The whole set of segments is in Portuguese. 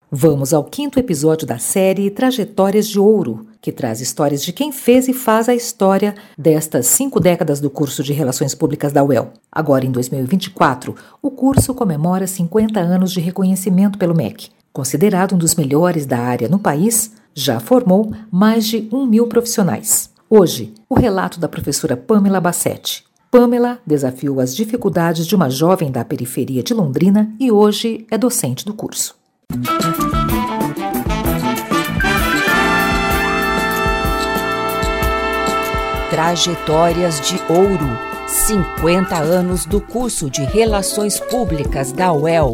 Vamos ao 5º episódio da série Trajetórias de Ouro, que traz histórias de quem fez e faz a história destas 5 décadas do curso de Relações Públicas da UEL. Agora, em 2024, o curso comemora 50 anos de reconhecimento pelo MEC. Considerado um dos melhores da área no país, já formou mais de 1.000 profissionais. Hoje, o relato da professora Pamela Bassetti. Pamela desafiou as dificuldades de uma jovem da periferia de Londrina e hoje é docente do curso. Trajetórias de Ouro, 50 anos do curso de Relações Públicas da UEL.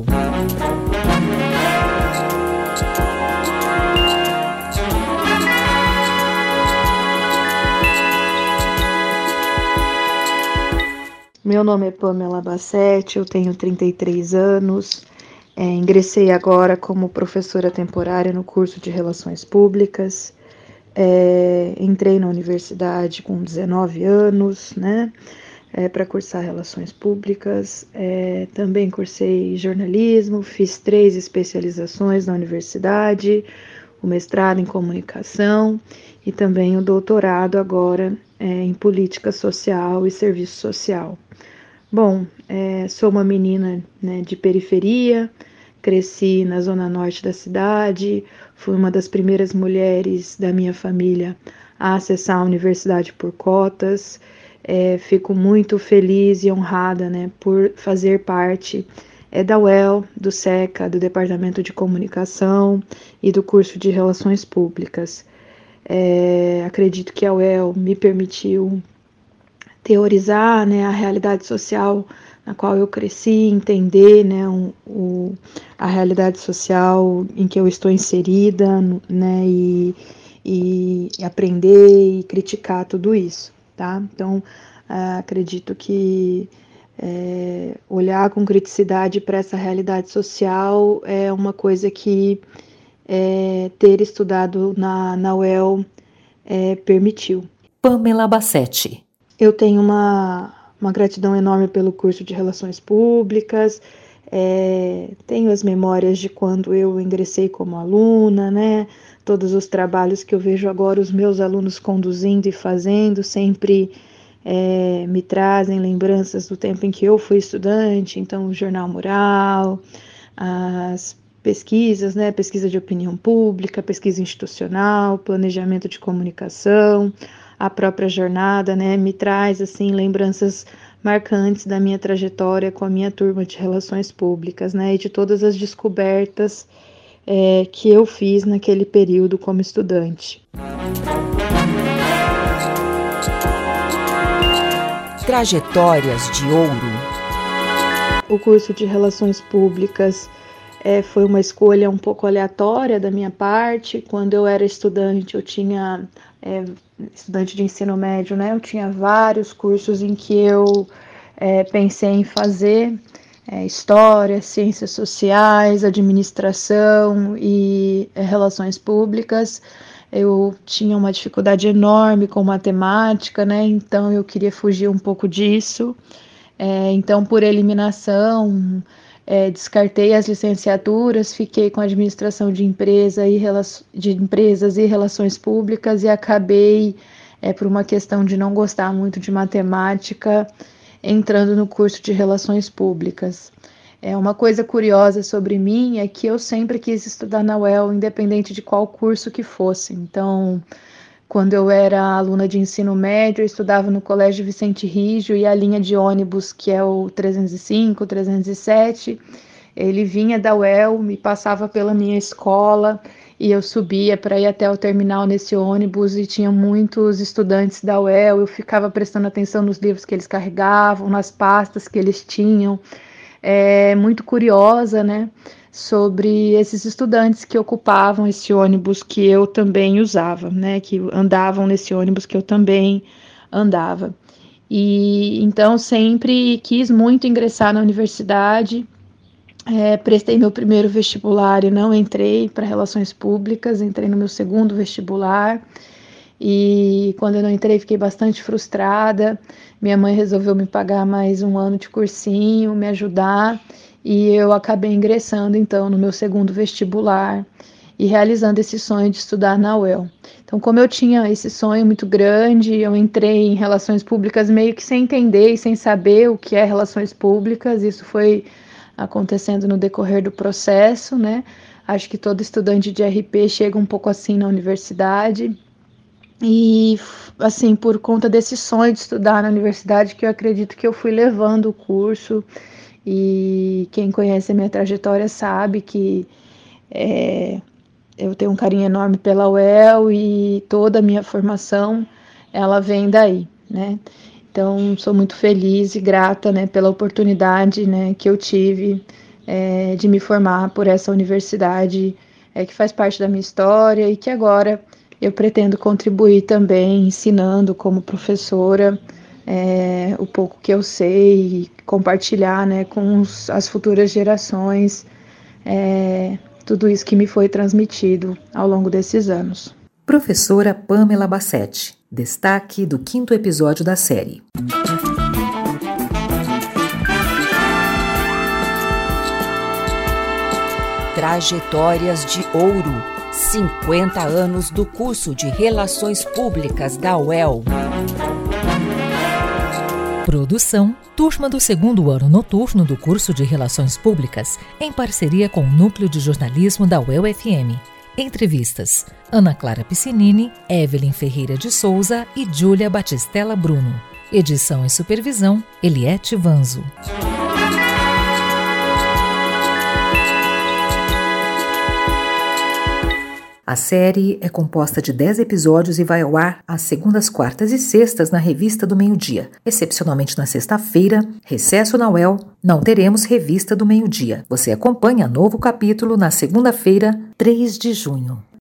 Meu nome é Pamela Bassetti, eu tenho 33 anos, ingressei agora como professora temporária no curso de Relações Públicas, entrei na universidade com 19 anos, para cursar Relações Públicas, também cursei jornalismo, fiz 3 especializações na universidade, o mestrado em comunicação e também o doutorado agora em política social e serviço social. Bom, sou uma menina de periferia, cresci na zona norte da cidade, fui uma das primeiras mulheres da minha família a acessar a universidade por cotas. Fico muito feliz e honrada por fazer parte da UEL, do SECA, do Departamento de Comunicação e do curso de Relações Públicas. Acredito que a UEL me permitiu teorizar a realidade social na qual eu cresci, entender a realidade social em que eu estou inserida, e aprender e criticar tudo isso, tá? Então, acredito que olhar com criticidade para essa realidade social é uma coisa que ter estudado na UEL permitiu. Pamela Bassetti. Eu tenho uma gratidão enorme pelo curso de Relações Públicas, tenho as memórias de quando eu ingressei como aluna, todos os trabalhos que eu vejo agora os meus alunos conduzindo e fazendo sempre me trazem lembranças do tempo em que eu fui estudante, então o Jornal Mural, as pesquisas, pesquisa de opinião pública, pesquisa institucional, planejamento de comunicação, a própria jornada, me traz assim lembranças marcantes da minha trajetória com a minha turma de Relações Públicas, e de todas as descobertas que eu fiz naquele período como estudante. Trajetórias de Ouro. O curso de Relações Públicas foi uma escolha um pouco aleatória da minha parte. Quando eu era estudante, eu tinha estudante de ensino médio, eu tinha vários cursos em que eu pensei em fazer história, ciências sociais, administração e relações públicas. Eu tinha uma dificuldade enorme com matemática, então eu queria fugir um pouco disso. Então, por eliminação, descartei as licenciaturas, fiquei com administração de empresas e relações públicas e acabei, por uma questão de não gostar muito de matemática, entrando no curso de Relações Públicas. Uma coisa curiosa sobre mim é que eu sempre quis estudar na UEL, independente de qual curso que fosse. Então, quando eu era aluna de ensino médio, eu estudava no Colégio Vicente Rijo e a linha de ônibus, que é o 305, 307, ele vinha da UEL, me passava pela minha escola e eu subia para ir até o terminal nesse ônibus e tinha muitos estudantes da UEL, eu ficava prestando atenção nos livros que eles carregavam, nas pastas que eles tinham. Muito curiosa, sobre esses estudantes que ocupavam esse ônibus que eu também usava, que andavam nesse ônibus que eu também andava. E então sempre quis muito ingressar na universidade, prestei meu primeiro vestibular e não entrei para Relações Públicas, entrei no meu segundo vestibular. E quando eu não entrei, fiquei bastante frustrada. Minha mãe resolveu me pagar mais um ano de cursinho, me ajudar. e eu acabei ingressando então no meu segundo vestibular e realizando esse sonho de estudar na UEL. Então, como eu tinha esse sonho muito grande, eu entrei em relações públicas meio que sem entender e sem saber o que é relações públicas. Isso foi acontecendo no decorrer do processo, né? Acho que todo estudante de RP chega um pouco assim na universidade. E, assim, por conta desse sonho de estudar na universidade, que eu acredito que eu fui levando o curso. E quem conhece a minha trajetória sabe que eu tenho um carinho enorme pela UEL e toda a minha formação, ela vem daí, né? Então, sou muito feliz e grata, né, pela oportunidade, né, que eu tive de me formar por essa universidade que faz parte da minha história e que agora eu pretendo contribuir também, ensinando como professora o pouco que eu sei e compartilhar, né, com as futuras gerações tudo isso que me foi transmitido ao longo desses anos. Professora Pamela Bassetti, destaque do 5º episódio da série. Trajetórias de Ouro, 50 anos do curso de Relações Públicas da UEL. Produção, turma do 2º ano noturno do curso de Relações Públicas, em parceria com o Núcleo de Jornalismo da UEL-FM. Entrevistas: Ana Clara Piscinini, Evelyn Ferreira de Souza e Júlia Batistella Bruno. Edição e supervisão: Eliette Vanzo. A série é composta de 10 episódios e vai ao ar às segundas, quartas e sextas na Revista do Meio-Dia. Excepcionalmente na sexta-feira, recesso na UEL, não teremos Revista do Meio-Dia. Você acompanha novo capítulo na segunda-feira, 3 de junho.